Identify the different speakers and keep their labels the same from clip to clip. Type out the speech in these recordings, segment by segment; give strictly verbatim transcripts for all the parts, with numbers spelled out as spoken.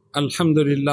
Speaker 1: الحمدللہ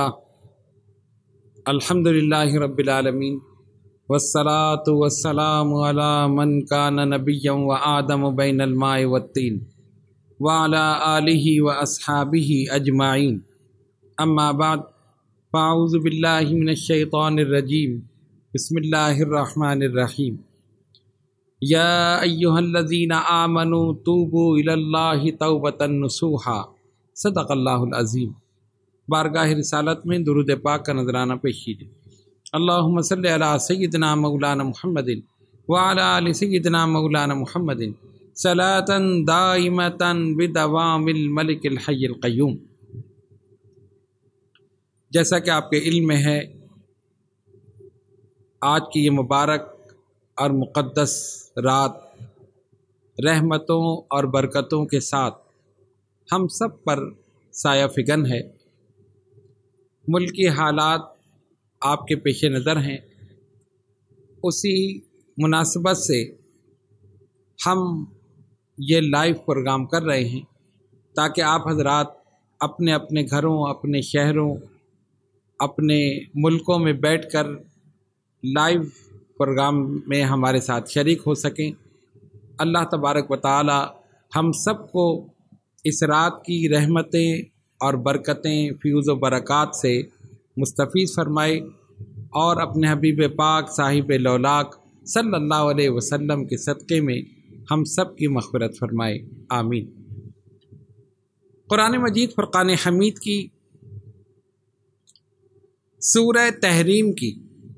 Speaker 1: الحمدللہ رب العالمین والصلاة والسلام علی من کان نبیا و آدم بین الماء والطین وعلی آلہ و اصحابہ اجمعین اما بعد فاعوذ باللہ من الشیطان الرجیم بسم اللہ الرحمن الرحیم یا ایہا الذین آمنوا توبوا الی اللہ توبۃ نصوحا صدق اللہ العظیم۔ بارگاہ رسالت میں درود پاک کا نذرانہ پیش کیجیے۔ اللہم صلی علی سیدنا مولانا محمد وعلی آل سیدنا مولانا محمد صلاۃ دائمۃ بدوام الملک الحی القیوم۔ جیسا کہ آپ کے علم میں ہے، آج کی یہ مبارک اور مقدس رات رحمتوں اور برکتوں کے ساتھ ہم سب پر سایہ فگن ہے۔ ملکی حالات آپ کے پیش نظر ہیں، اسی مناسبت سے ہم یہ لائیو پروگرام کر رہے ہیں تاکہ آپ حضرات اپنے اپنے گھروں، اپنے شہروں، اپنے ملکوں میں بیٹھ کر لائیو پروگرام میں ہمارے ساتھ شریک ہو سکیں۔ اللہ تبارک و تعالی ہم سب کو اس رات کی رحمتیں اور برکتیں، فیوز و برکات سے مستفیض فرمائے اور اپنے حبیب پاک صاحب لولاک صلی اللہ علیہ وسلم کے صدقے میں ہم سب کی مغفرت فرمائے، آمین۔ قرآن مجید فرقان حمید کی سورہ تحریم کی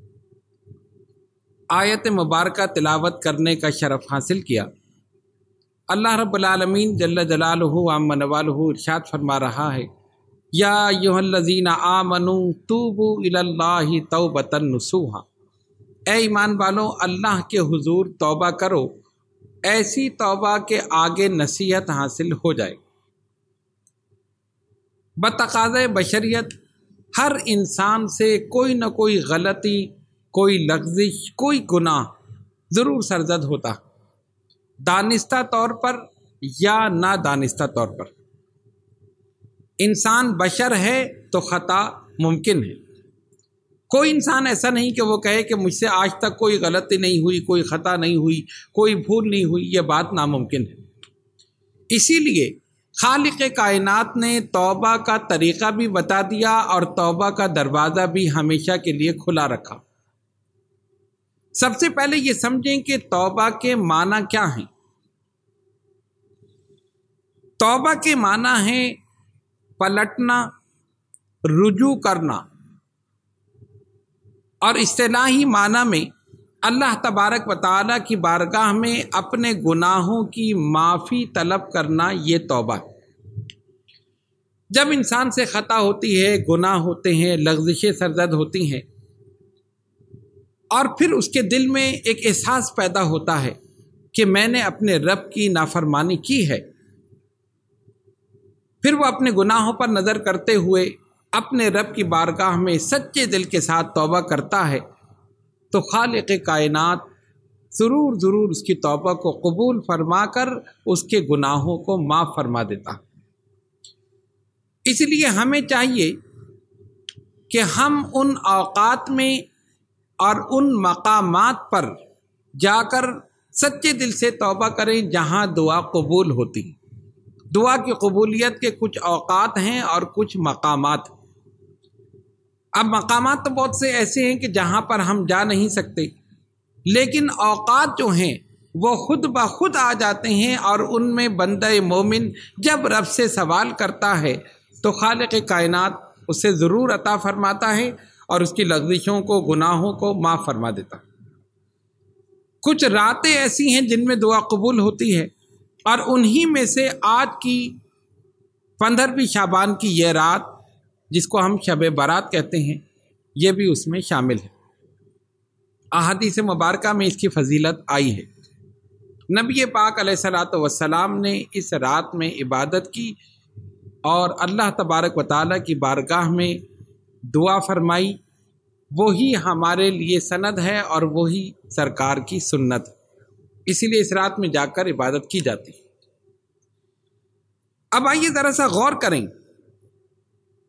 Speaker 1: آیت مبارکہ تلاوت کرنے کا شرف حاصل کیا۔ اللہ رب العالمین جل جلالہ وعم نوالہ ارشاد فرما رہا ہے، یا ایھا الذین آمنوا توبوا الی اللہ توبۃ نصوحا، اے ایمان والو اللہ کے حضور توبہ کرو، ایسی توبہ کے آگے نصیحت حاصل ہو جائے۔ بتقاضۂ بشریت ہر انسان سے کوئی نہ کوئی غلطی، کوئی لغزش، کوئی گناہ ضرور سرزد ہوتا، دانستہ طور پر یا نادانستہ طور پر۔ انسان بشر ہے تو خطا ممکن ہے۔ کوئی انسان ایسا نہیں کہ وہ کہے کہ مجھ سے آج تک کوئی غلطی نہیں ہوئی، کوئی خطا نہیں ہوئی، کوئی بھول نہیں ہوئی، یہ بات ناممکن ہے۔ اسی لیے خالق کائنات نے توبہ کا طریقہ بھی بتا دیا اور توبہ کا دروازہ بھی ہمیشہ کے لیے کھلا رکھا۔ سب سے پہلے یہ سمجھیں کہ توبہ کے معنی کیا ہیں۔ توبہ کے معنی ہے پلٹنا، رجوع کرنا، اور اصطلاحی معنی میں اللہ تبارک و تعالیٰ کی بارگاہ میں اپنے گناہوں کی معافی طلب کرنا، یہ توبہ ہے۔ جب انسان سے خطا ہوتی ہے، گناہ ہوتے ہیں، لغزشیں سرزد ہوتی ہیں، اور پھر اس کے دل میں ایک احساس پیدا ہوتا ہے کہ میں نے اپنے رب کی نافرمانی کی ہے، پھر وہ اپنے گناہوں پر نظر کرتے ہوئے اپنے رب کی بارگاہ میں سچے دل کے ساتھ توبہ کرتا ہے، تو خالق کائنات ضرور ضرور اس کی توبہ کو قبول فرما کر اس کے گناہوں کو معاف فرما دیتا۔ اس لیے ہمیں چاہیے کہ ہم ان اوقات میں اور ان مقامات پر جا کر سچے دل سے توبہ کریں جہاں دعا قبول ہوتی۔ دعا کی قبولیت کے کچھ اوقات ہیں اور کچھ مقامات۔ اب مقامات تو بہت سے ایسے ہیں کہ جہاں پر ہم جا نہیں سکتے، لیکن اوقات جو ہیں وہ خود بخود آ جاتے ہیں، اور ان میں بندہ مومن جب رب سے سوال کرتا ہے تو خالق کائنات اسے ضرور عطا فرماتا ہے اور اس کی لغزشوں کو، گناہوں کو معاف فرما دیتا۔ کچھ راتیں ایسی ہیں جن میں دعا قبول ہوتی ہے، اور انہی میں سے آج کی پندرہویں شعبان کی یہ رات، جس کو ہم شب برات کہتے ہیں، یہ بھی اس میں شامل ہے۔ احادیث مبارکہ میں اس کی فضیلت آئی ہے۔ نبی پاک علیہ الصلوۃ والسلام نے اس رات میں عبادت کی اور اللہ تبارک و تعالیٰ کی بارگاہ میں دعا فرمائی، وہی ہمارے لیے سند ہے اور وہی سرکار کی سنت ہے، اسی لیے اس رات میں جا کر عبادت کی جاتی ہے۔ اب آئیے ذرا سا غور کریں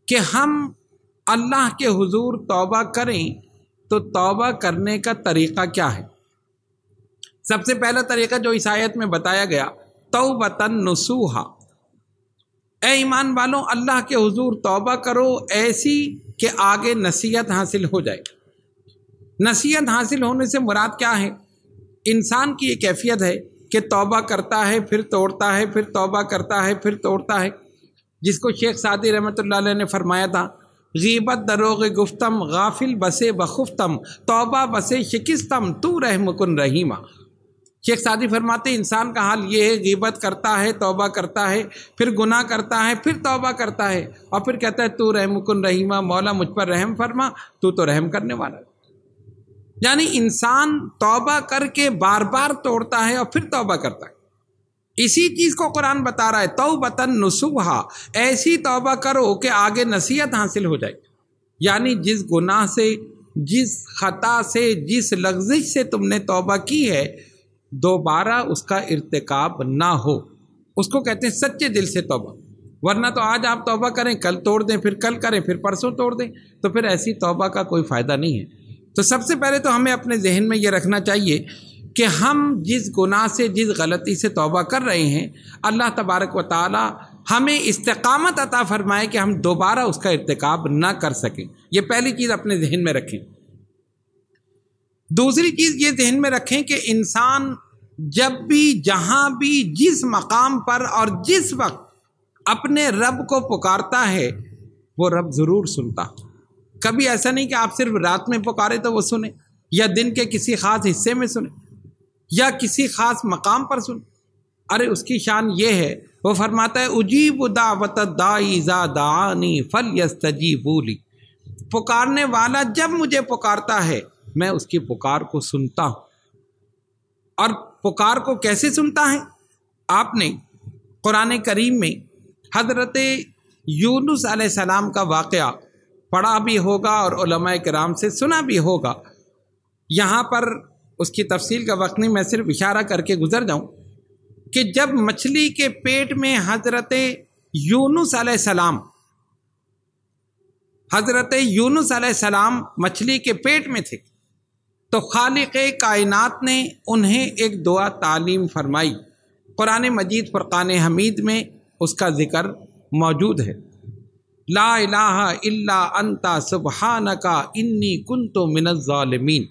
Speaker 1: کہ ہم اللہ کے حضور توبہ کریں تو توبہ کرنے کا طریقہ کیا ہے؟ سب سے پہلا طریقہ جو اس آیت میں بتایا گیا، توبۃ نصوحا، اے ایمان والوں اللہ کے حضور توبہ کرو ایسی کہ آگے نصیحت حاصل ہو جائے۔ نصیحت حاصل ہونے سے مراد کیا ہے؟ انسان کی یہ کیفیت ہے کہ توبہ کرتا ہے پھر توڑتا ہے، پھر توبہ کرتا ہے پھر توڑتا ہے، جس کو شیخ سعدی رحمۃ اللہ علیہ نے فرمایا تھا، غیبت دروغ گفتم غافل بسے بخفتم توبہ بسے شکستم تو رحم کن رحیمہ۔ شیخ سعدی فرماتے انسان کا حال یہ ہے، غیبت کرتا ہے، توبہ کرتا ہے، پھر گناہ کرتا ہے، پھر توبہ کرتا ہے، اور پھر کہتا ہے تو رحم کن رحیمہ، مولا مجھ پر رحم فرما، تو تو رحم کرنے والا ہے۔ یعنی انسان توبہ کر کے بار بار توڑتا ہے اور پھر توبہ کرتا ہے۔ اسی چیز کو قرآن بتا رہا ہے، توبۃ نصوحا، ایسی توبہ کرو کہ آگے نصیحت حاصل ہو جائے۔ یعنی جس گناہ سے، جس خطا سے، جس لغزش سے تم نے توبہ کی ہے، دوبارہ اس کا ارتکاب نہ ہو، اس کو کہتے ہیں سچے دل سے توبہ۔ ورنہ تو آج آپ توبہ کریں، کل توڑ دیں، پھر کل کریں، پھر پرسوں توڑ دیں، تو پھر ایسی توبہ کا کوئی فائدہ نہیں ہے۔ تو سب سے پہلے تو ہمیں اپنے ذہن میں یہ رکھنا چاہیے کہ ہم جس گناہ سے، جس غلطی سے توبہ کر رہے ہیں، اللہ تبارک و تعالی ہمیں استقامت عطا فرمائے کہ ہم دوبارہ اس کا ارتکاب نہ کر سکیں۔ یہ پہلی چیز اپنے ذہن میں رکھیں۔ دوسری چیز یہ ذہن میں رکھیں کہ انسان جب بھی، جہاں بھی، جس مقام پر اور جس وقت اپنے رب کو پکارتا ہے، وہ رب ضرور سنتا۔ کبھی ایسا نہیں کہ آپ صرف رات میں پکارے تو وہ سنے، یا دن کے کسی خاص حصے میں سنے، یا کسی خاص مقام پر سنے۔ ارے اس کی شان یہ ہے، وہ فرماتا ہے اجیب دعوت الداعی اذا دعانی فلیستجیبوا لی، پکارنے والا جب مجھے پکارتا ہے میں اس کی پکار کو سنتا ہوں۔ اور پکار کو کیسے سنتا ہے؟ آپ نے قرآن کریم میں حضرت یونس علیہ السلام کا واقعہ پڑھا بھی ہوگا اور علماء کرام سے سنا بھی ہوگا۔ یہاں پر اس کی تفصیل کا وقت نہیں، میں صرف اشارہ کر کے گزر جاؤں کہ جب مچھلی کے پیٹ میں حضرت یونس علیہ السلام حضرت یونس علیہ السلام مچھلی کے پیٹ میں تھے، تو خالق کائنات نے انہیں ایک دعا تعلیم فرمائی۔ قرآن مجید فرقان حمید میں اس کا ذکر موجود ہے، لا الہ الا انت سبحانک انی کنت من الظالمین۔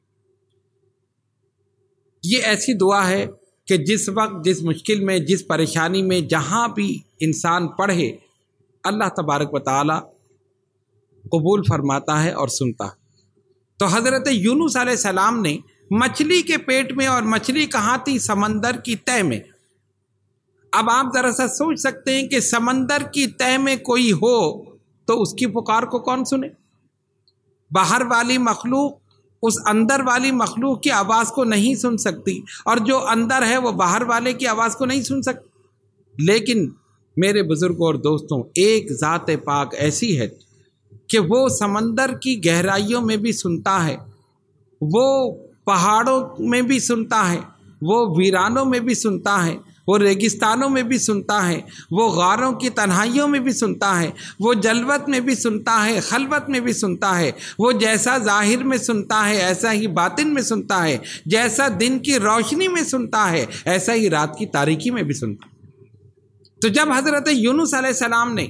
Speaker 1: یہ ایسی دعا ہے کہ جس وقت، جس مشکل میں، جس پریشانی میں، جہاں بھی انسان پڑھے، اللہ تبارک و تعالی قبول فرماتا ہے اور سنتا ہے۔ تو حضرت یونس علیہ السلام نے مچھلی کے پیٹ میں، اور مچھلی کہاں تھی؟ سمندر کی تہ میں۔ اب آپ ذرا سا سوچ سکتے ہیں کہ سمندر کی تہ میں کوئی ہو تو اس کی پکار کو کون سنے؟ باہر والی مخلوق اس اندر والی مخلوق کی آواز کو نہیں سن سکتی، اور جو اندر ہے وہ باہر والے کی آواز کو نہیں سن سکتی۔ لیکن میرے بزرگوں اور دوستوں، ایک ذات پاک ایسی ہے کہ وہ سمندر کی گہرائیوں میں بھی سنتا ہے، وہ پہاڑوں میں بھی سنتا ہے، وہ ویرانوں میں بھی سنتا ہے، وہ ریگستانوں میں بھی سنتا ہے، وہ غاروں کی تنہائیوں میں بھی سنتا ہے، وہ جلوت میں بھی سنتا ہے، خلوت میں بھی سنتا ہے۔ وہ جیسا ظاہر میں سنتا ہے ایسا ہی باطن میں سنتا ہے، جیسا دن کی روشنی میں سنتا ہے ایسا ہی رات کی تاریکی میں بھی سنتا ہے۔ تو جب حضرت یونس علیہ السلام نے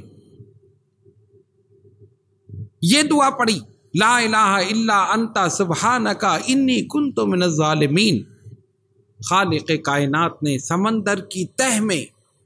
Speaker 1: یہ دعا پڑھی، لا الہ الا انت سبحانک انی کنت من الظالمین، خالق کائنات نے سمندر کی تہ میں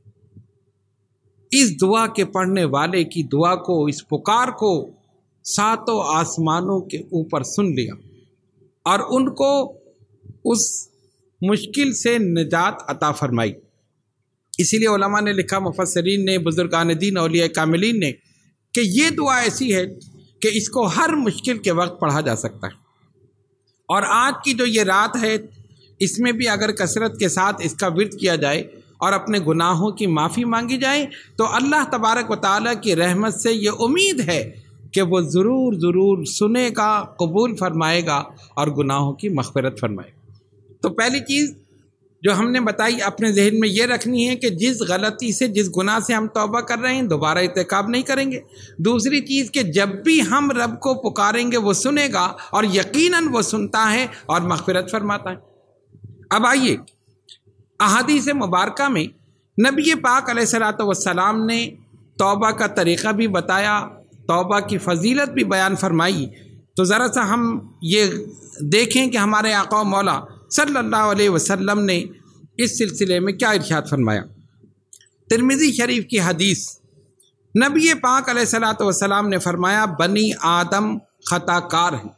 Speaker 1: اس دعا کے پڑھنے والے کی دعا کو، اس پکار کو ساتوں آسمانوں کے اوپر سن لیا، اور ان کو اس مشکل سے نجات عطا فرمائی۔ اسی لیے علماء نے لکھا، مفسرین نے، بزرگان دین، اولیاء کاملین نے، کہ یہ دعا ایسی ہے کہ اس کو ہر مشکل کے وقت پڑھا جا سکتا ہے۔ اور آج کی جو یہ رات ہے، اس میں بھی اگر کثرت کے ساتھ اس کا ورد کیا جائے اور اپنے گناہوں کی معافی مانگی جائے تو اللہ تبارک و تعالیٰ کی رحمت سے یہ امید ہے کہ وہ ضرور ضرور سنے گا، قبول فرمائے گا اور گناہوں کی مغفرت فرمائے گا۔ تو پہلی چیز جو ہم نے بتائی اپنے ذہن میں یہ رکھنی ہے کہ جس غلطی سے جس گناہ سے ہم توبہ کر رہے ہیں دوبارہ ارتکاب نہیں کریں گے۔ دوسری چیز کہ جب بھی ہم رب کو پکاریں گے وہ سنے گا، اور یقیناً وہ سنتا ہے اور مغفرت فرماتا ہے۔ اب آئیے احادیث مبارکہ میں نبی پاک علیہ الصلوۃ والسلام نے توبہ کا طریقہ بھی بتایا، توبہ کی فضیلت بھی بیان فرمائی۔ تو ذرا سا ہم یہ دیکھیں کہ ہمارے آقا و مولا صلی اللہ علیہ وسلم نے اس سلسلے میں کیا ارشاد فرمایا۔ ترمذی شریف کی حدیث، نبی پاک علیہ الصلوۃ والسلام نے فرمایا بنی آدم خطا کار ہیں،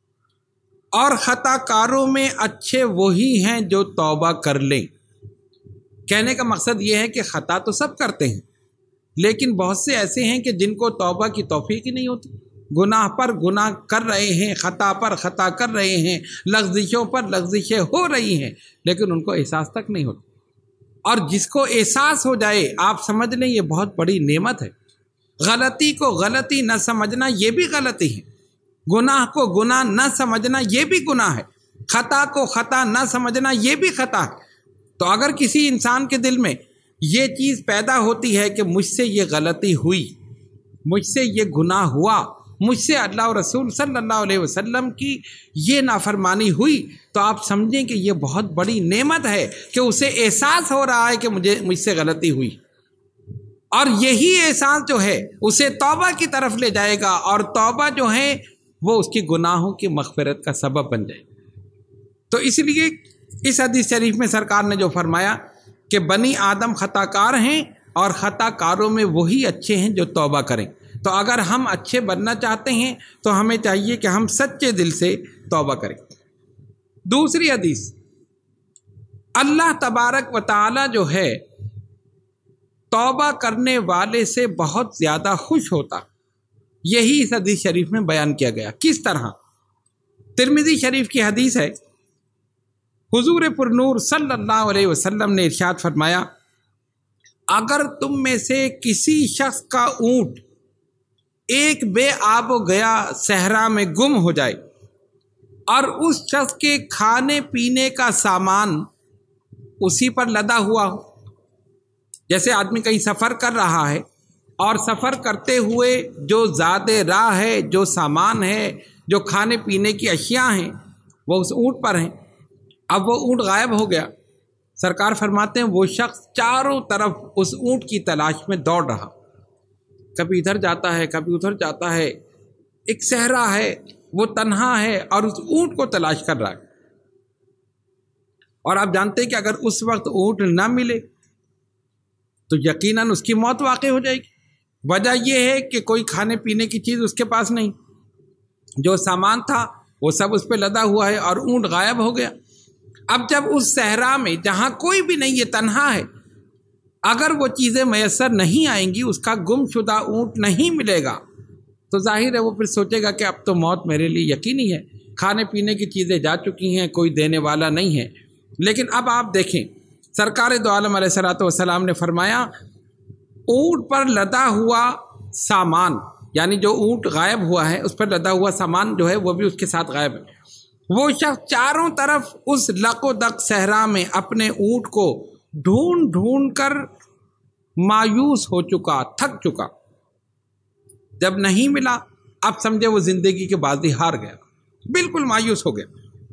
Speaker 1: اور خطا کاروں میں اچھے وہی ہیں جو توبہ کر لیں۔ کہنے کا مقصد یہ ہے کہ خطا تو سب کرتے ہیں، لیکن بہت سے ایسے ہیں کہ جن کو توبہ کی توفیق ہی نہیں ہوتی، گناہ پر گناہ کر رہے ہیں، خطا پر خطا کر رہے ہیں، لغزشوں پر لغزشیں ہو رہی ہیں، لیکن ان کو احساس تک نہیں ہوتا۔ اور جس کو احساس ہو جائے آپ سمجھ لیں یہ بہت بڑی نعمت ہے۔ غلطی کو غلطی نہ سمجھنا یہ بھی غلطی ہے، گناہ کو گناہ نہ سمجھنا یہ بھی گناہ ہے، خطا کو خطا نہ سمجھنا یہ بھی خطا ہے۔ تو اگر کسی انسان کے دل میں یہ چیز پیدا ہوتی ہے کہ مجھ سے یہ غلطی ہوئی، مجھ سے یہ گناہ ہوا، مجھ سے اللہ و رسول صلی اللہ علیہ وسلم کی یہ نافرمانی ہوئی، تو آپ سمجھیں کہ یہ بہت بڑی نعمت ہے کہ اسے احساس ہو رہا ہے کہ مجھے مجھ سے غلطی ہوئی، اور یہی احساس جو ہے اسے توبہ کی طرف لے جائے گا، اور توبہ جو ہے وہ اس کی گناہوں کی مغفرت کا سبب بن جائے گا۔ تو اس لیے اس حدیث شریف میں سرکار نے جو فرمایا کہ بنی آدم خطا کار ہیں، اور خطا کاروں میں وہی اچھے ہیں جو توبہ کریں۔ تو اگر ہم اچھے بننا چاہتے ہیں تو ہمیں چاہیے کہ ہم سچے دل سے توبہ کریں۔ دوسری حدیث، اللہ تبارک و تعالی جو ہے توبہ کرنے والے سے بہت زیادہ خوش ہوتا، یہی اس حدیث شریف میں بیان کیا گیا۔ کس طرح؟ ترمذی شریف کی حدیث ہے، حضور پر نور صلی اللہ علیہ وسلم نے ارشاد فرمایا اگر تم میں سے کسی شخص کا اونٹ ایک بے آب و گیا صحرا میں گم ہو جائے، اور اس شخص کے کھانے پینے کا سامان اسی پر لدا ہوا ہو، جیسے آدمی کہیں سفر کر رہا ہے اور سفر کرتے ہوئے جو زاد راہ ہے، جو سامان ہے، جو کھانے پینے کی اشیاء ہیں وہ اس اونٹ پر ہیں، اب وہ اونٹ غائب ہو گیا، سرکار فرماتے ہیں وہ شخص چاروں طرف اس اونٹ کی تلاش میں دوڑ رہا، کبھی ادھر جاتا ہے کبھی ادھر جاتا ہے، ایک صحرا ہے، وہ تنہا ہے اور اس اونٹ کو تلاش کر رہا ہے۔ اور آپ جانتے ہیں کہ اگر اس وقت اونٹ نہ ملے تو یقیناً اس کی موت واقع ہو جائے گی۔ وجہ یہ ہے کہ کوئی کھانے پینے کی چیز اس کے پاس نہیں، جو سامان تھا وہ سب اس پہ لدا ہوا ہے اور اونٹ غائب ہو گیا۔ اب جب اس صحرا میں جہاں کوئی بھی نہیں، یہ تنہا ہے، اگر وہ چیزیں میسر نہیں آئیں گی، اس کا گم شدہ اونٹ نہیں ملے گا، تو ظاہر ہے وہ پھر سوچے گا کہ اب تو موت میرے لیے یقینی ہے، کھانے پینے کی چیزیں جا چکی ہیں، کوئی دینے والا نہیں ہے۔ لیکن اب آپ دیکھیں سرکار دو عالم علیہ الصلوۃ والسلام نے فرمایا اونٹ پر لدا ہوا سامان، یعنی جو اونٹ غائب ہوا ہے اس پر لدا ہوا سامان جو ہے وہ بھی اس کے ساتھ غائب ہے۔ وہ شخص چاروں طرف اس لق و دق صحرا میں اپنے اونٹ کو ڈھونڈ ڈھونڈ کر مایوس ہو چکا، تھک چکا، جب نہیں ملا اب سمجھے وہ زندگی کے بازی ہار گیا، بالکل مایوس ہو گیا۔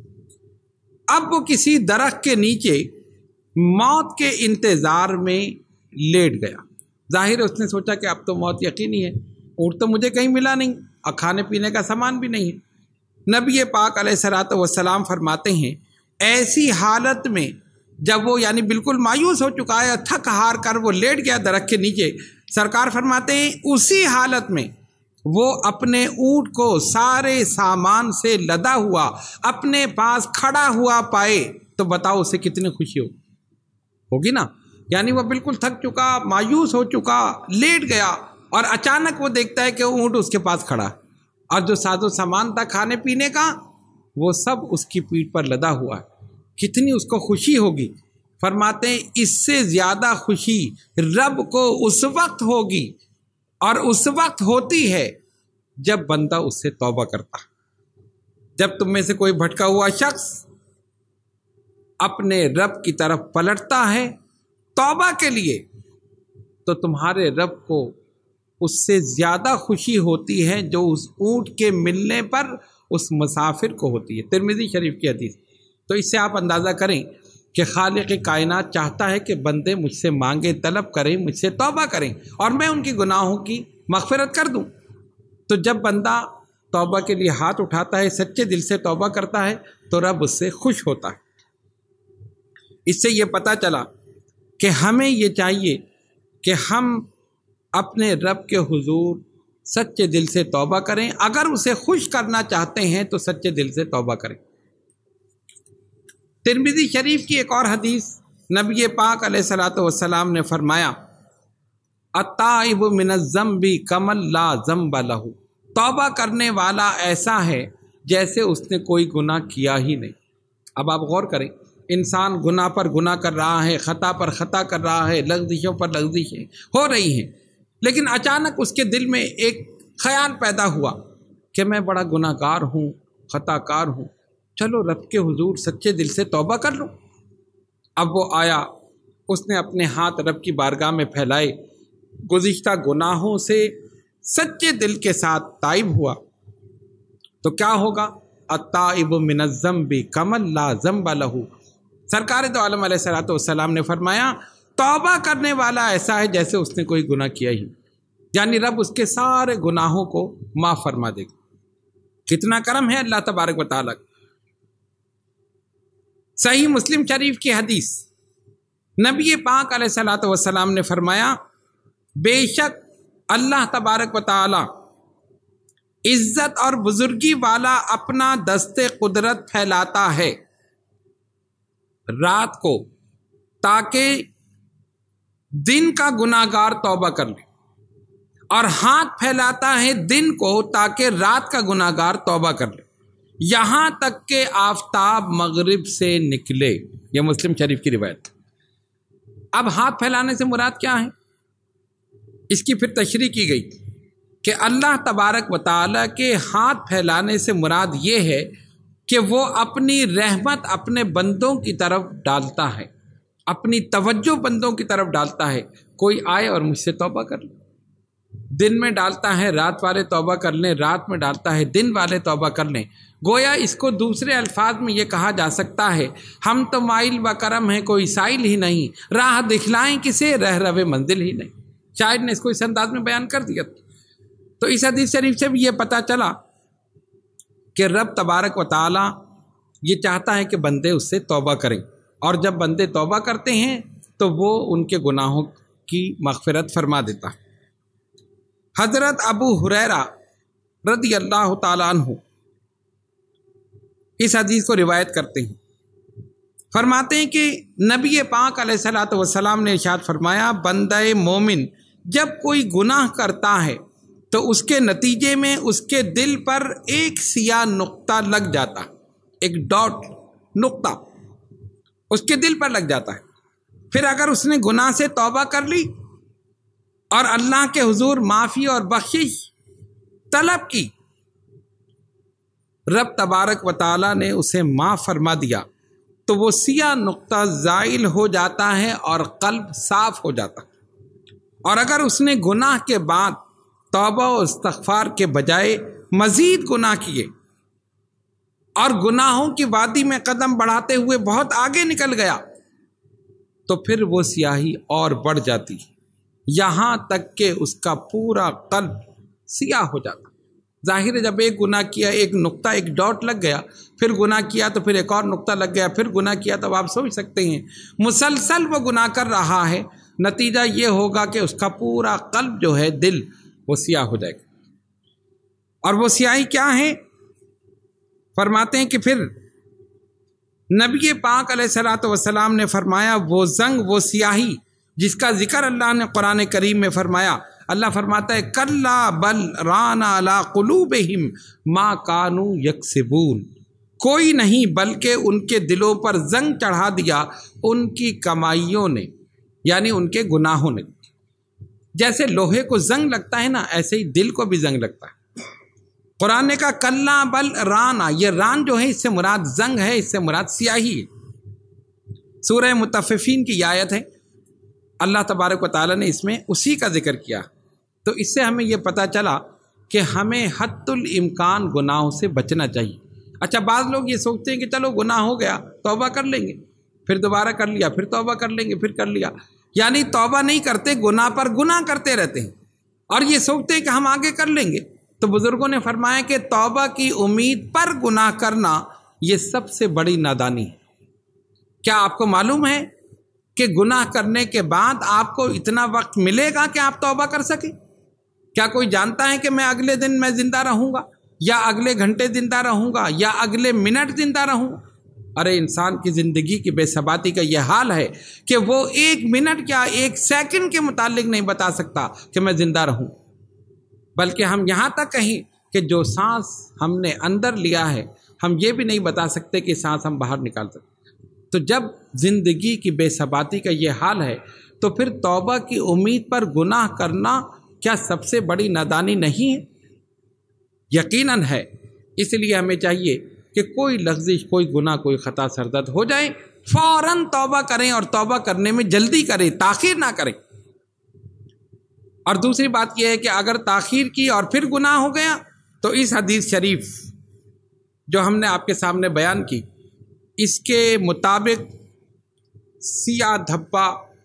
Speaker 1: اب وہ کسی درخت کے نیچے موت کے انتظار میں لیٹ گیا، ظاہر ہے اس نے سوچا کہ اب تو موت یقینی ہے، اونٹ تو مجھے کہیں ملا نہیں اور کھانے پینے کا سامان بھی نہیں ہے۔ نبی پاک علیہ الصلوۃ والسلام فرماتے ہیں ایسی حالت میں جب وہ یعنی بالکل مایوس ہو چکا ہے، تھک ہار کر وہ لیٹ گیا درخت کے نیچے، سرکار فرماتے ہیں اسی حالت میں وہ اپنے اونٹ کو سارے سامان سے لدا ہوا اپنے پاس کھڑا ہوا پائے تو بتاؤ اسے کتنی خوشی ہوگی ہوگی نا۔ یعنی وہ بالکل تھک چکا، مایوس ہو چکا، لیٹ گیا، اور اچانک وہ دیکھتا ہے کہ اونٹ اس کے پاس کھڑا، اور جو ساز و سامان تھا کھانے پینے کا وہ سب اس کی پیٹھ پر لدا ہوا ہے، کتنی اس کو خوشی ہوگی۔ فرماتے ہیں اس سے زیادہ خوشی رب کو اس وقت ہوگی، اور اس وقت ہوتی ہے جب بندہ اس سے توبہ کرتا۔ جب تم میں سے کوئی بھٹکا ہوا شخص اپنے رب کی طرف پلٹتا ہے توبہ کے لیے تو تمہارے رب کو اس سے زیادہ خوشی ہوتی ہے جو اس اونٹ کے ملنے پر اس مسافر کو ہوتی ہے۔ ترمذی شریف کی حدیث۔ تو اس سے آپ اندازہ کریں کہ خالق کائنات چاہتا ہے کہ بندے مجھ سے مانگیں، طلب کریں، مجھ سے توبہ کریں اور میں ان کی گناہوں کی مغفرت کر دوں۔ تو جب بندہ توبہ کے لیے ہاتھ اٹھاتا ہے، سچے دل سے توبہ کرتا ہے تو رب اس سے خوش ہوتا ہے۔ اس سے یہ پتہ چلا کہ ہمیں یہ چاہیے کہ ہم اپنے رب کے حضور سچے دل سے توبہ کریں، اگر اسے خوش کرنا چاہتے ہیں تو سچے دل سے توبہ کریں۔ ترمذی شریف کی ایک اور حدیث، نبی پاک علیہ الصلوۃ والسلام نے فرمایا التائب من الذنب کمن لا ذنب لہ، توبہ کرنے والا ایسا ہے جیسے اس نے کوئی گناہ کیا ہی نہیں۔ اب آپ غور کریں، انسان گناہ پر گناہ کر رہا ہے، خطا پر خطا کر رہا ہے، لغزشوں پر لغزشیں ہو رہی ہیں، لیکن اچانک اس کے دل میں ایک خیال پیدا ہوا کہ میں بڑا گناہ گار ہوں، خطا کار ہوں، چلو رب کے حضور سچے دل سے توبہ کر لوں۔ اب وہ آیا، اس نے اپنے ہاتھ رب کی بارگاہ میں پھیلائے، گزشتہ گناہوں سے سچے دل کے ساتھ تائب ہوا تو کیا ہوگا؟ التائب من الذنب کمن لا ذنب لہ۔ سرکار دو عالم علیہ الصلوۃ والسلام نے فرمایا توبہ کرنے والا ایسا ہے جیسے اس نے کوئی گناہ کیا ہی، یعنی رب اس کے سارے گناہوں کو معاف فرما دے گا۔ کتنا کرم ہے اللہ تبارک و تعالیٰ۔ صحیح مسلم شریف کی حدیث، نبی پاک علیہ الصلوۃ والسلام نے فرمایا بے شک اللہ تبارک و تعالی عزت اور بزرگی والا اپنا دست قدرت پھیلاتا ہے رات کو تاکہ دن کا گناہ گار توبہ کر لے، اور ہاتھ پھیلاتا ہے دن کو تاکہ رات کا گناہ گار توبہ کر لے، یہاں تک کہ آفتاب مغرب سے نکلے۔ یہ مسلم شریف کی روایت۔ اب ہاتھ پھیلانے سے مراد کیا ہے؟ اس کی پھر تشریح کی گئی کہ اللہ تبارک و تعالیٰ کے ہاتھ پھیلانے سے مراد یہ ہے کہ وہ اپنی رحمت اپنے بندوں کی طرف ڈالتا ہے، اپنی توجہ بندوں کی طرف ڈالتا ہے۔ کوئی آئے اور مجھ سے توبہ کر لے، دن میں ڈالتا ہے رات والے توبہ کر لیں، رات میں ڈالتا ہے دن والے توبہ کر لیں۔ گویا اس کو دوسرے الفاظ میں یہ کہا جا سکتا ہے ہم تو مائل و کرم ہیں کوئی سائل ہی نہیں، راہ دکھلائیں کسے رہ روے منزل ہی نہیں۔ شاعر نے اس کو اس انداز میں بیان کر دیا۔ تو اس حدیث شریف سے بھی یہ پتہ چلا کہ رب تبارک و تعالی یہ چاہتا ہے کہ بندے اس سے توبہ کریں، اور جب بندے توبہ کرتے ہیں تو وہ ان کے گناہوں کی مغفرت فرما دیتا ہے۔ حضرت ابو ہریرہ رضی اللہ تعالیٰ عنہ اس حدیث کو روایت کرتے ہیں، فرماتے ہیں کہ نبی پاک علیہ الصلوۃ والسلام نے ارشاد فرمایا بندہ مومن جب کوئی گناہ کرتا ہے تو اس کے نتیجے میں اس کے دل پر ایک سیاہ نقطہ لگ جاتا ہے، ایک ڈاٹ نقطہ اس کے دل پر لگ جاتا ہے۔ پھر اگر اس نے گناہ سے توبہ کر لی اور اللہ کے حضور معافی اور بخشش طلب کی، رب تبارک و تعالیٰ نے اسے معاف فرما دیا تو وہ سیاہ نقطہ زائل ہو جاتا ہے اور قلب صاف ہو جاتا ہے۔ اور اگر اس نے گناہ کے بعد توبہ و استغفار کے بجائے مزید گناہ کیے اور گناہوں کی وادی میں قدم بڑھاتے ہوئے بہت آگے نکل گیا تو پھر وہ سیاہی اور بڑھ جاتی، یہاں تک کہ اس کا پورا قلب سیاہ ہو جاتا۔ ظاہر ہے جب ایک گناہ کیا، ایک نقطہ ایک ڈاٹ لگ گیا، پھر گناہ کیا تو پھر ایک اور نقطہ لگ گیا، پھر گناہ کیا، تو آپ سوچ سکتے ہیں مسلسل وہ گناہ کر رہا ہے، نتیجہ یہ ہوگا کہ اس کا پورا قلب جو ہے، دل، وہ سیاہ ہو جائے گا۔ اور وہ سیاہی کیا ہے؟ فرماتے ہیں کہ پھر نبی پاک علیہ الصلوۃ والسلام نے فرمایا وہ زنگ، وہ سیاہی جس کا ذکر اللہ نے قرآن کریم میں فرمایا، اللہ فرماتا ہے کلا بل ران علی قلوبہم ما کانوا یکسبون، کوئی نہیں بلکہ ان کے دلوں پر زنگ چڑھا دیا ان کی کمائیوں نے، یعنی ان کے گناہوں نے۔ جیسے لوہے کو زنگ لگتا ہے نا، ایسے ہی دل کو بھی زنگ لگتا ہے۔ قرآن نے کہا کلا بل رانا، یہ ران جو ہے اس سے مراد زنگ ہے، اس سے مراد سیاہی ہے۔ سورہ مطففین کی آیت ہے، اللہ تبارک و تعالیٰ نے اس میں اسی کا ذکر کیا۔ تو اس سے ہمیں یہ پتہ چلا کہ ہمیں حد الامکان گناہوں سے بچنا چاہیے۔ اچھا، بعض لوگ یہ سوچتے ہیں کہ چلو گناہ ہو گیا، توبہ کر لیں گے، پھر دوبارہ کر لیا، پھر توبہ کر لیں گے، پھر کر لیا، یعنی توبہ نہیں کرتے، گناہ پر گناہ کرتے رہتے ہیں اور یہ سوچتے ہیں کہ ہم آگے کر لیں گے۔ تو بزرگوں نے فرمایا کہ توبہ کی امید پر گناہ کرنا یہ سب سے بڑی نادانی ہے۔ کیا آپ کو معلوم ہے کہ گناہ کرنے کے بعد آپ کو اتنا وقت ملے گا کہ آپ توبہ کر سکیں؟ کیا کوئی جانتا ہے کہ میں اگلے دن میں زندہ رہوں گا، یا اگلے گھنٹے زندہ رہوں گا، یا اگلے منٹ زندہ رہوں گا؟ ارے انسان کی زندگی کی بے ثباتی کا یہ حال ہے کہ وہ ایک منٹ کیا ایک سیکنڈ کے متعلق نہیں بتا سکتا کہ میں زندہ رہوں، بلکہ ہم یہاں تک کہیں کہ جو سانس ہم نے اندر لیا ہے ہم یہ بھی نہیں بتا سکتے کہ سانس ہم باہر نکال سکتے۔ تو جب زندگی کی بے ثباتی کا یہ حال ہے تو پھر توبہ کی امید پر گناہ کرنا کیا سب سے بڑی نادانی نہیں ہے؟ یقیناً ہے۔ اس لیے ہمیں چاہیے کہ کوئی لغزش، کوئی گناہ، کوئی خطا سرزد ہو جائے فوراً توبہ کریں، اور توبہ کرنے میں جلدی کریں، تاخیر نہ کریں۔ اور دوسری بات یہ ہے کہ اگر تاخیر کی اور پھر گناہ ہو گیا تو اس حدیث شریف جو ہم نے آپ کے سامنے بیان کی، اس کے مطابق سیاہ دھبا،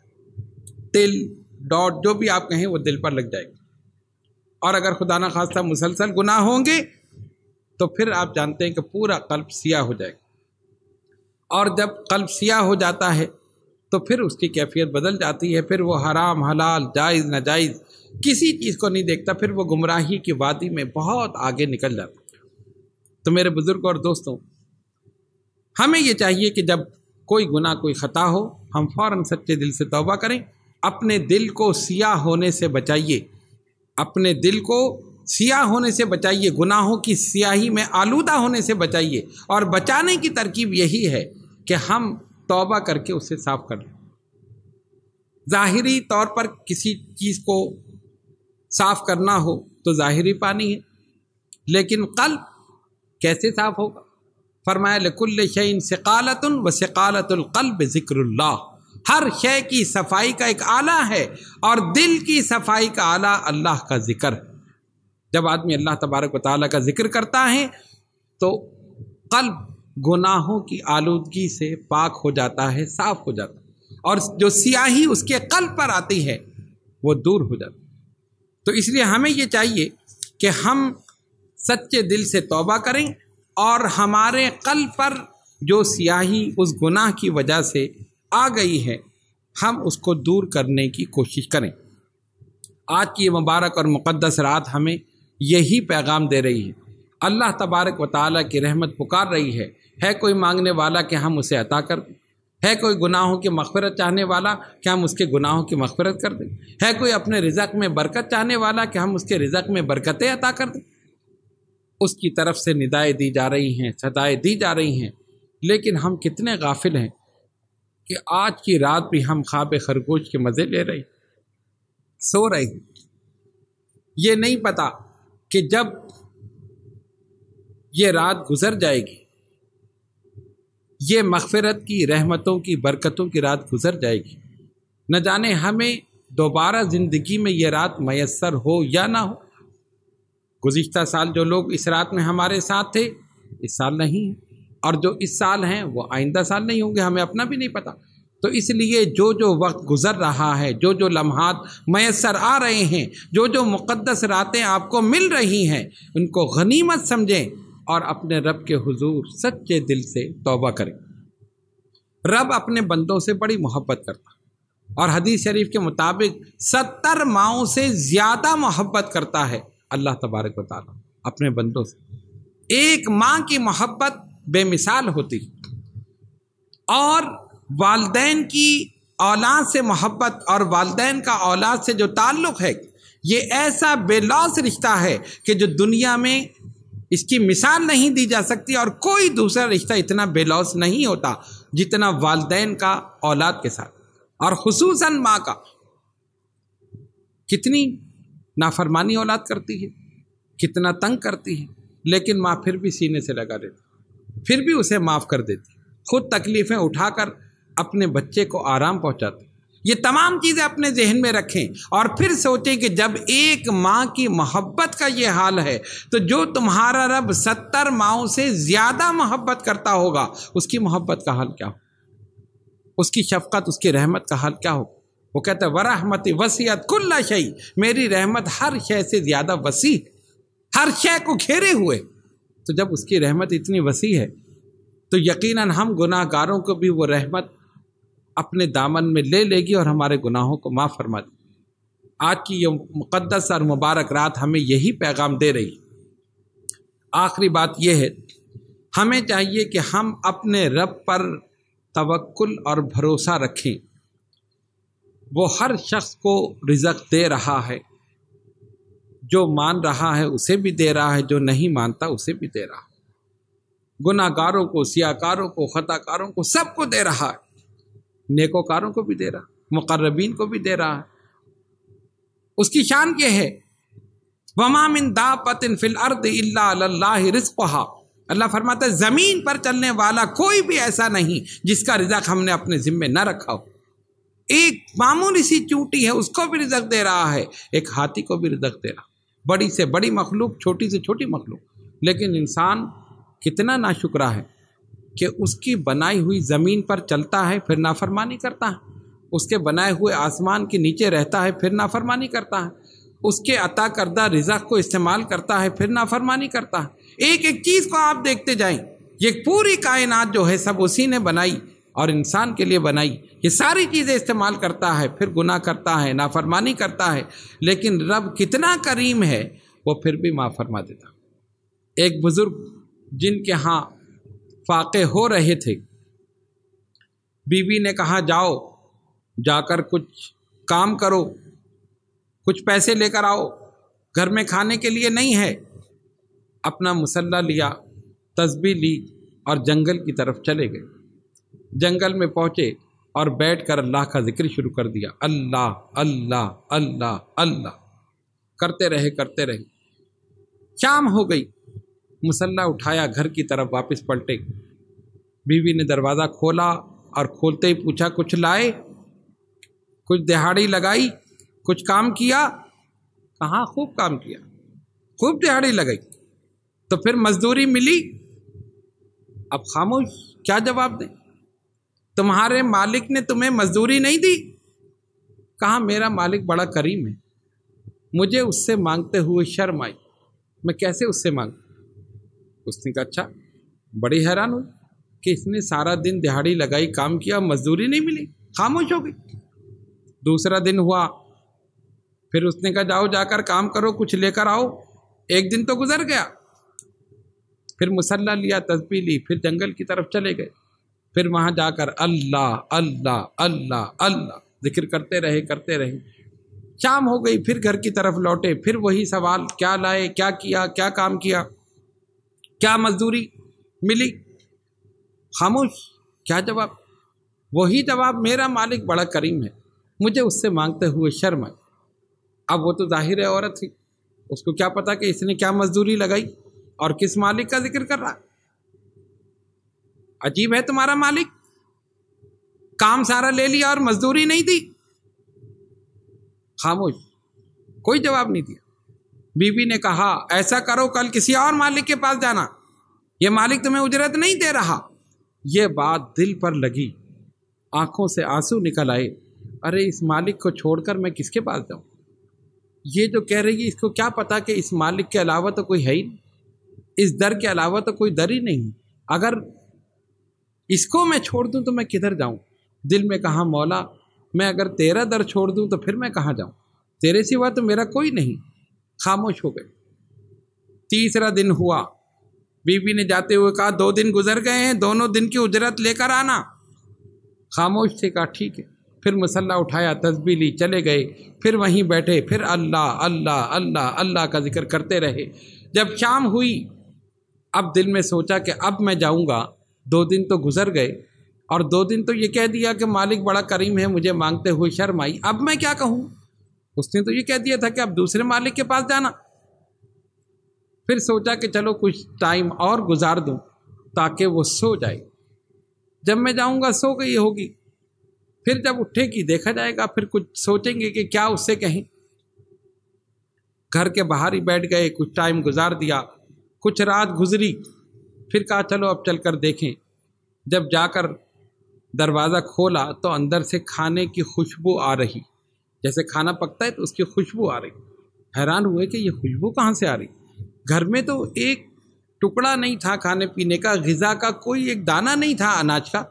Speaker 1: تل، ڈاٹ، جو بھی آپ کہیں وہ دل پر لگ جائے گا، اور اگر خدا نہ خواستہ مسلسل گناہ ہوں گے تو پھر آپ جانتے ہیں کہ پورا قلب سیاہ ہو جائے گا، اور جب قلب سیاہ ہو جاتا ہے تو پھر اس کی کیفیت بدل جاتی ہے، پھر وہ حرام حلال جائز ناجائز کسی چیز کو نہیں دیکھتا، پھر وہ گمراہی کی وادی میں بہت آگے نکل جاتا ہے۔ تو میرے بزرگوں اور دوستوں، ہمیں یہ چاہیے کہ جب کوئی گناہ، کوئی خطا ہو، ہم فوراً سچے دل سے توبہ کریں، اپنے دل کو سیاہ ہونے سے بچائیے، اپنے دل کو سیاہ ہونے سے بچائیے، گناہوں کی سیاہی میں آلودہ ہونے سے بچائیے، اور بچانے کی ترکیب یہی ہے کہ ہم توبہ کر کے اسے صاف کر لیں۔ ظاہری طور پر کسی چیز کو صاف کرنا ہو تو ظاہری پانی ہے، لیکن قلب کیسے صاف ہوگا؟ فرمایا لکل شیء ثقالۃ وثقالۃ القلب ذکر اللہ، ہر شے کی صفائی کا ایک آلہ ہے، اور دل کی صفائی کا آلہ اللہ کا ذکر ہے۔ جب آدمی اللہ تبارک و تعالیٰ کا ذکر کرتا ہے تو قلب گناہوں کی آلودگی سے پاک ہو جاتا ہے، صاف ہو جاتا ہے، اور جو سیاہی اس کے قلب پر آتی ہے وہ دور ہو جاتی ہے۔ تو اس لیے ہمیں یہ چاہیے کہ ہم سچے دل سے توبہ کریں، اور ہمارے قلب پر جو سیاہی اس گناہ کی وجہ سے آ گئی ہے ہم اس کو دور کرنے کی کوشش کریں۔ آج کی یہ مبارک اور مقدس رات ہمیں یہی پیغام دے رہی ہے۔ اللہ تبارک و تعالیٰ کی رحمت پکار رہی ہے ہے کوئی مانگنے والا کہ ہم اسے عطا کر دیں، ہے کوئی گناہوں کی مغفرت چاہنے والا کہ ہم اس کے گناہوں کی مغفرت کر دیں، ہے کوئی اپنے رزق میں برکت چاہنے والا کہ ہم اس کے رزق میں برکتیں عطا کر دیں۔ اس کی طرف سے ندائیں دی جا رہی ہیں، صدائیں دی جا رہی ہیں، لیکن ہم کتنے غافل ہیں کہ آج کی رات بھی ہم خواب خرگوش کے مزے لے رہے ہیں، سو رہے ہیں، یہ نہیں پتا کہ جب یہ رات گزر جائے گی، یہ مغفرت کی، رحمتوں کی، برکتوں کی رات گزر جائے گی، نہ جانے ہمیں دوبارہ زندگی میں یہ رات میسر ہو یا نہ ہو۔ گزشتہ سال جو لوگ اس رات میں ہمارے ساتھ تھے اس سال نہیں ہیں، اور جو اس سال ہیں وہ آئندہ سال نہیں ہوں گے، ہمیں اپنا بھی نہیں پتا۔ تو اس لیے جو جو وقت گزر رہا ہے، جو جو لمحات میسر آ رہے ہیں، جو جو مقدس راتیں آپ کو مل رہی ہیں، ان کو غنیمت سمجھیں اور اپنے رب کے حضور سچے دل سے توبہ کریں۔ رب اپنے بندوں سے بڑی محبت کرتا ہے، اور حدیث شریف کے مطابق ستر ماؤں سے زیادہ محبت کرتا ہے اللہ تبارک و تعالیٰ اپنے بندوں سے۔ ایک ماں کی محبت بے مثال ہوتی، اور والدین کی اولاد سے محبت اور والدین کا اولاد سے جو تعلق ہے یہ ایسا بے لوث رشتہ ہے کہ جو دنیا میں اس کی مثال نہیں دی جا سکتی، اور کوئی دوسرا رشتہ اتنا بے لوث نہیں ہوتا جتنا والدین کا اولاد کے ساتھ، اور خصوصاً ماں کا۔ کتنی نافرمانی اولاد کرتی ہے، کتنا تنگ کرتی ہے، لیکن ماں پھر بھی سینے سے لگا دیتی، پھر بھی اسے معاف کر دیتی، خود تکلیفیں اٹھا کر اپنے بچے کو آرام پہنچاتا ہے۔ یہ تمام چیزیں اپنے ذہن میں رکھیں اور پھر سوچیں کہ جب ایک ماں کی محبت کا یہ حال ہے تو جو تمہارا رب ستر ماؤں سے زیادہ محبت کرتا ہوگا اس کی محبت کا حال کیا ہو، اس کی شفقت، اس کی رحمت کا حال کیا ہو۔ وہ کہتا ہے وَرَحْمَتِ وَسِعَتْ كُلَّ شَيْءٍ، میری رحمت ہر شے سے زیادہ وسیع، ہر شے کو گھیرے ہوئے۔ تو جب اس کی رحمت اتنی وسیع ہے تو یقیناً ہم گناہ گاروں کو بھی وہ رحمت اپنے دامن میں لے لے گی اور ہمارے گناہوں کو معاف فرما دے گی۔ آج کی یہ مقدس اور مبارک رات ہمیں یہی پیغام دے رہی۔ آخری بات یہ ہے، ہمیں چاہیے کہ ہم اپنے رب پر توکل اور بھروسہ رکھیں۔ وہ ہر شخص کو رزق دے رہا ہے، جو مان رہا ہے اسے بھی دے رہا ہے، جو نہیں مانتا اسے بھی دے رہا ہے۔ گناہ گاروں کو، سیاہ کاروں کو، خطا کاروں کو، سب کو دے رہا ہے، نیکوکاروں کو بھی دے رہا، مقربین کو بھی دے رہا ہے۔ اس کی شان یہ ہے وَمَا مِن دَابَّةٍ فِي الْأَرْضِ إِلَّا عَلَى اللَّهِ رِزْقُهَا، اللہ فرماتا ہے زمین پر چلنے والا کوئی بھی ایسا نہیں جس کا رزق ہم نے اپنے ذمے نہ رکھا ہو۔ ایک معمولی سی چونٹی ہے اس کو بھی رزق دے رہا ہے، ایک ہاتھی کو بھی رزق دے رہا، بڑی سے بڑی مخلوق، چھوٹی سے چھوٹی مخلوق۔ لیکن انسان کتنا ناشکرا ہے کہ اس کی بنائی ہوئی زمین پر چلتا ہے پھر نافرمانی کرتا ہے، اس کے بنائے ہوئے آسمان کے نیچے رہتا ہے پھر نافرمانی کرتا ہے، اس کے عطا کردہ رزق کو استعمال کرتا ہے پھر نافرمانی کرتا ہے۔ ایک ایک چیز کو آپ دیکھتے جائیں، یہ پوری کائنات جو ہے سب اسی نے بنائی اور انسان کے لیے بنائی، یہ ساری چیزیں استعمال کرتا ہے پھر گناہ کرتا ہے، نافرمانی کرتا ہے، لیکن رب کتنا کریم ہے وہ پھر بھی معاف فرما دیتا۔ ایک بزرگ جن کے ہاں فاقے ہو رہے تھے، بیوی نے کہا جاؤ جا کر کچھ کام کرو، کچھ پیسے لے کر آؤ، گھر میں کھانے کے لیے نہیں ہے۔ اپنا مسلح لیا، تسبیح لی اور جنگل کی طرف چلے گئے۔ جنگل میں پہنچے اور بیٹھ کر اللہ کا ذکر شروع کر دیا، اللہ اللہ اللہ اللہ کرتے رہے کرتے رہے۔ شام ہو گئی، مسلح اٹھایا، گھر کی طرف واپس پلٹے۔ بیوی نے دروازہ کھولا اور کھولتے ہی پوچھا کچھ لائے؟ کچھ دہاڑی لگائی؟ کچھ کام کیا؟ کہاں خوب کام کیا، خوب دہاڑی لگائی۔ تو پھر مزدوری ملی؟ اب خاموش، کیا جواب دیں؟ تمہارے مالک نے تمہیں مزدوری نہیں دی؟ کہا میرا مالک بڑا کریم ہے، مجھے اس سے مانگتے ہوئے شرم آئی، میں کیسے اس سے مانگوں؟ اس نے کہا اچھا، بڑی حیران ہوئی کہ اس نے سارا دن دہاڑی لگائی، کام کیا، مزدوری نہیں ملی، خاموش ہو گئی۔ دوسرا دن ہوا، پھر اس نے کہا جاؤ جا کر کام کرو، کچھ لے کر آؤ۔ ایک دن تو گزر گیا، پھر مسلح لیا، تسبیح لی، پھر جنگل کی طرف چلے گئے۔ پھر وہاں جا کر اللہ اللہ اللہ اللہ ذکر کرتے رہے کرتے رہے۔ شام ہو گئی، پھر گھر کی طرف لوٹے، پھر وہی سوال، کیا لائے، کیا کیا، کیا کام کیا، کیا مزدوری ملی؟ خاموش، کیا جواب؟ وہی جواب، میرا مالک بڑا کریم ہے، مجھے اس سے مانگتے ہوئے شرم آئی۔ اب وہ تو ظاہر ہے عورت تھی، اس کو کیا پتا کہ اس نے کیا مزدوری لگائی اور کس مالک کا ذکر کر رہا۔ عجیب ہے تمہارا مالک، کام سارا لے لیا اور مزدوری نہیں دی۔ خاموش، کوئی جواب نہیں دیا۔ بیوی نے کہا ایسا کرو کل کسی اور مالک کے پاس جانا، یہ مالک تمہیں اجرت نہیں دے رہا۔ یہ بات دل پر لگی، آنکھوں سے آنسو نکل آئے، ارے اس مالک کو چھوڑ کر میں کس کے پاس جاؤں؟ یہ جو کہہ رہی ہے اس کو کیا پتا کہ اس مالک کے علاوہ تو کوئی ہے ہی نہیں، اس در کے علاوہ تو کوئی در ہی نہیں، اگر اس کو میں چھوڑ دوں تو میں کدھر جاؤں؟ دل میں کہا مولا میں اگر تیرا در چھوڑ دوں تو پھر میں کہاں جاؤں، تیرے سوا تو میرا کوئی نہیں۔ خاموش ہو گئے۔ تیسرا دن ہوا، بیوی نے جاتے ہوئے کہا دو دن گزر گئے ہیں، دونوں دن کی اجرت لے کر آنا۔ خاموش سے کہا ٹھیک ہے۔ پھر مسلح اٹھایا، تسبیح لی، چلے گئے، پھر وہیں بیٹھے، پھر اللہ اللہ اللہ اللہ کا ذکر کرتے رہے۔ جب شام ہوئی، اب دل میں سوچا کہ اب میں جاؤں گا، دو دن تو گزر گئے اور دو دن تو یہ کہہ دیا کہ مالک بڑا کریم ہے، مجھے مانگتے ہوئے شرم آئی، اب میں کیا کہوں؟ اس نے تو یہ کہہ دیا تھا کہ اب دوسرے مالک کے پاس جانا۔ پھر سوچا کہ چلو کچھ ٹائم اور گزار دوں تاکہ وہ سو جائے، جب میں جاؤں گا سو گئی ہوگی، پھر جب اٹھے گی دیکھا جائے گا، پھر کچھ سوچیں گے کہ کیا اس سے کہیں۔ گھر کے باہر ہی بیٹھ گئے، کچھ ٹائم گزار دیا، کچھ رات گزری، پھر کہا چلو اب چل کر دیکھیں۔ جب جا کر دروازہ کھولا تو اندر سے کھانے کی خوشبو آ رہی، جیسے کھانا پکتا ہے تو اس کی خوشبو آ رہی۔ حیران ہوئے کہ یہ خوشبو کہاں سے آ رہی؟ گھر میں تو ایک ٹکڑا نہیں تھا کھانے پینے کا، غذا کا کوئی ایک دانہ نہیں تھا اناج کا،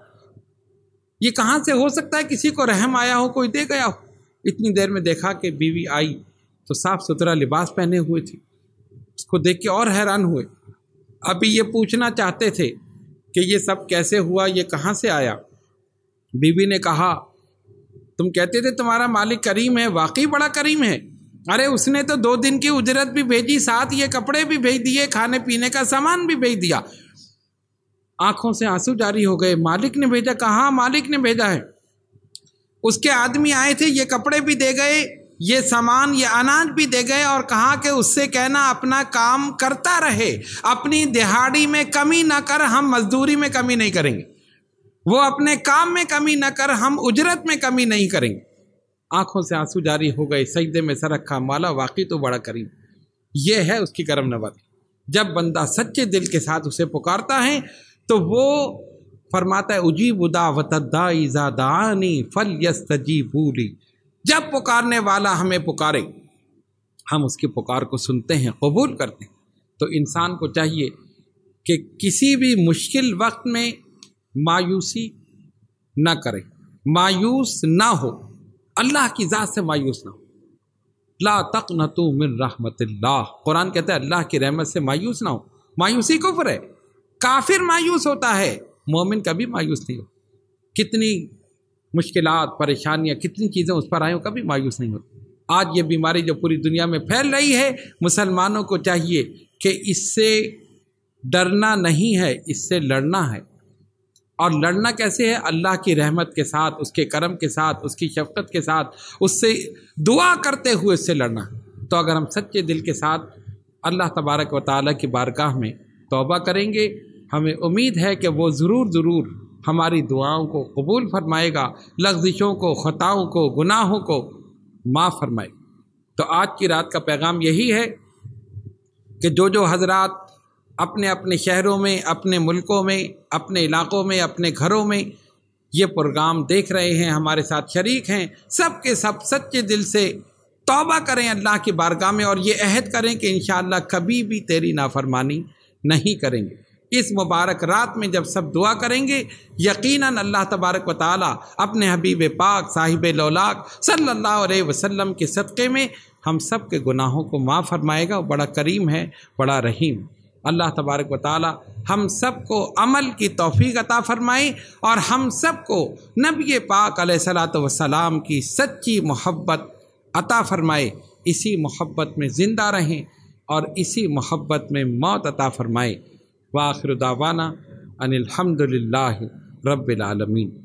Speaker 1: یہ کہاں سے ہو سکتا ہے؟ کسی کو رحم آیا ہو، کوئی دے گیا ہو۔ اتنی دیر میں دیکھا کہ بیوی آئی تو صاف ستھرا لباس پہنے ہوئے تھی، اس کو دیکھ کے اور حیران ہوئے۔ ابھی یہ پوچھنا چاہتے تھے کہ یہ سب کیسے ہوا، یہ کہاں سے آیا؟ بیوی نے کہا تم کہتے تھے تمہارا مالک کریم ہے، واقعی بڑا کریم ہے، ارے اس نے تو دو دن کی اجرت بھی بھیجی، ساتھ یہ کپڑے بھی بھیج دیے، کھانے پینے کا سامان بھی بھیج دیا۔ آنکھوں سے آنسو جاری ہو گئے۔ مالک نے بھیجا؟ کہاں مالک نے بھیجا ہے، اس کے آدمی آئے تھے، یہ کپڑے بھی دے گئے، یہ سامان یہ اناج بھی دے گئے، اور کہا کہ اس سے کہنا اپنا کام کرتا رہے، اپنی دہاڑی میں کمی نہ کر، ہم مزدوری میں کمی نہیں کریں گے، وہ اپنے کام میں کمی نہ کر، ہم اجرت میں کمی نہیں کریں گے۔ آنکھوں سے آنسو جاری ہو گئے، سجدے میں سر رکھا، مولا واقعی تو بڑا کریم، یہ ہے اس کی کرم نوازی۔ جب بندہ سچے دل کے ساتھ اسے پکارتا ہے تو وہ فرماتا ہے اجیب دعوت الداعی اذا دعانی فلیستجیبوا لی، جب پکارنے والا ہمیں پکارے ہم اس کی پکار کو سنتے ہیں، قبول کرتے ہیں۔ تو انسان کو چاہیے کہ کسی بھی مشکل وقت میں مایوسی نہ کرے، مایوس نہ ہو، اللہ کی ذات سے مایوس نہ ہو۔ لا تقنطوا من رحمت اللہ، قرآن کہتا ہے اللہ کی رحمت سے مایوس نہ ہو۔ مایوسی کفر ہے، کافر مایوس ہوتا ہے، مومن کبھی مایوس نہیں ہو۔ کتنی مشکلات، پریشانیاں، کتنی چیزیں اس پر آئیں، کبھی مایوس نہیں ہوتا۔ آج یہ بیماری جو پوری دنیا میں پھیل رہی ہے، مسلمانوں کو چاہیے کہ اس سے ڈرنا نہیں ہے، اس سے لڑنا ہے۔ اور لڑنا کیسے ہے؟ اللہ کی رحمت کے ساتھ، اس کے کرم کے ساتھ، اس کی شفقت کے ساتھ، اس سے دعا کرتے ہوئے اس سے لڑنا ہے۔ تو اگر ہم سچے دل کے ساتھ اللہ تبارک و تعالیٰ کی بارگاہ میں توبہ کریں گے، ہمیں امید ہے کہ وہ ضرور ضرور ہماری دعاؤں کو قبول فرمائے گا، لغزشوں کو، خطاؤں کو، گناہوں کو معاف فرمائے گا۔ تو آج کی رات کا پیغام یہی ہے کہ جو جو حضرات اپنے اپنے شہروں میں، اپنے ملکوں میں، اپنے علاقوں میں، اپنے گھروں میں یہ پروگرام دیکھ رہے ہیں، ہمارے ساتھ شریک ہیں، سب کے سب سچے دل سے توبہ کریں اللہ کی بارگاہ میں، اور یہ عہد کریں کہ انشاءاللہ کبھی بھی تیری نافرمانی نہیں کریں گے۔ اس مبارک رات میں جب سب دعا کریں گے، یقیناً اللہ تبارک و تعالی اپنے حبیب پاک صاحب لولاک صلی اللہ علیہ وسلم کے صدقے میں ہم سب کے گناہوں کو معاف فرمائے گا۔ بڑا کریم ہے، بڑا رحیم۔ اللہ تبارک و تعالی ہم سب کو عمل کی توفیق عطا فرمائے، اور ہم سب کو نبی پاک علیہ الصلاۃ والسلام کی سچی محبت عطا فرمائے، اسی محبت میں زندہ رہیں اور اسی محبت میں موت عطا فرمائے۔ وآخر دعوانا ان الحمد للہ رب العالمین۔